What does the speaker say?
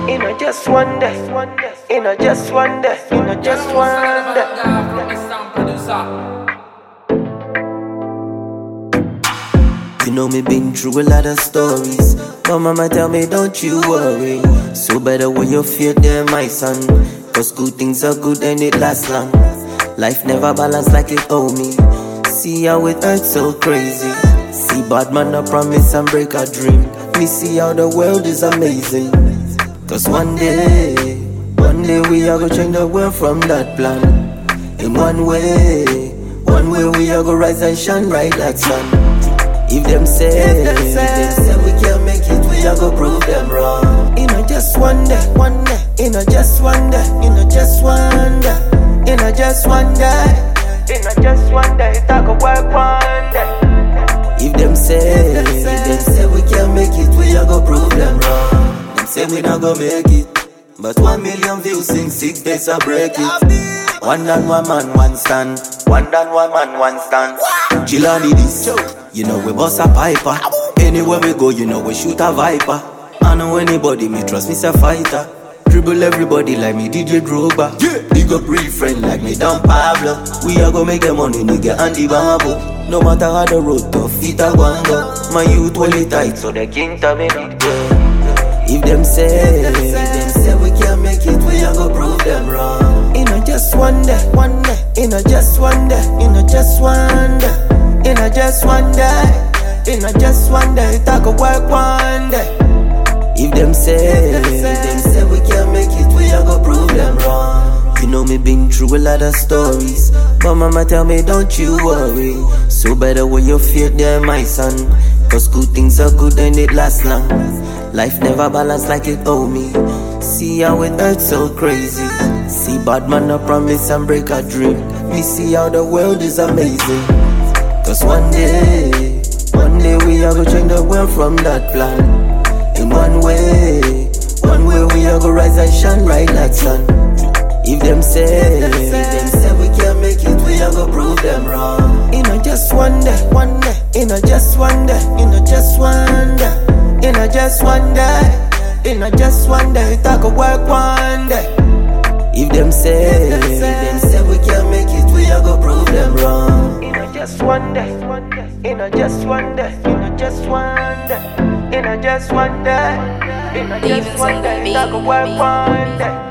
In a just one day, in a just one day, in a just one day. You know me been through a lot of stories, but mama tell me don't you worry. So better when you fear them, my son, cause good things are good and it lasts long. Life never balance like it owe me. See how it hurts so crazy. See bad man a promise and break a dream. Me see how the world is amazing. Cause one day we are gonna change the world from that plan. In one way we are gonna rise and shine right like sun. If them say we can't make it, we are gonna prove them wrong. In a just one day, in a just one day, in a just one day, in a just one day, in a just one day, it a go work one day. If them say we can't make it, we are gonna prove them wrong. Them say we not gonna make it, but 1 million views in 6 days I break it. One down, one man, one stand. One down, one man, one stand. Chillani this, you know we bust a piper. Anywhere we go, you know we shoot a viper. I know anybody, me trust me, a fighter. Dribble everybody like me DJ Drogba. Big up real friend like me Don Pablo. We are gonna make the money, nigga, and the bamboo. No matter how the road tough, it a go. My youth well it tight, so they can't tell me big girl. If them say we can't make it, we are gonna prove them wrong. In a just one day, in a just one day, in a just one day, in a just one day, in a just one day, it a go work one day. If them say we can't make it, we are gonna prove them wrong. You know me been through a lot of stories, but mama tell me don't you worry. So better when you fear them, my son, cause good things are good and it lasts long. Life never balance like it owe me. See how it hurts so crazy. See bad man a promise and break a dream. Me see how the world is amazing. Cause one day we are gonna change the world from that plan. In one way we are gonna rise and shine right like sun. If them say we can't make it, we are gonna prove them wrong. In a just one day, in a just one day, in a just one day, in a just one day, in a just one day, it a go work one day. If them say we can't make it, we are gonna prove them wrong. In a just one day, in a just one day, in a just one day, in a just one day, in a just one day, it a go work one day.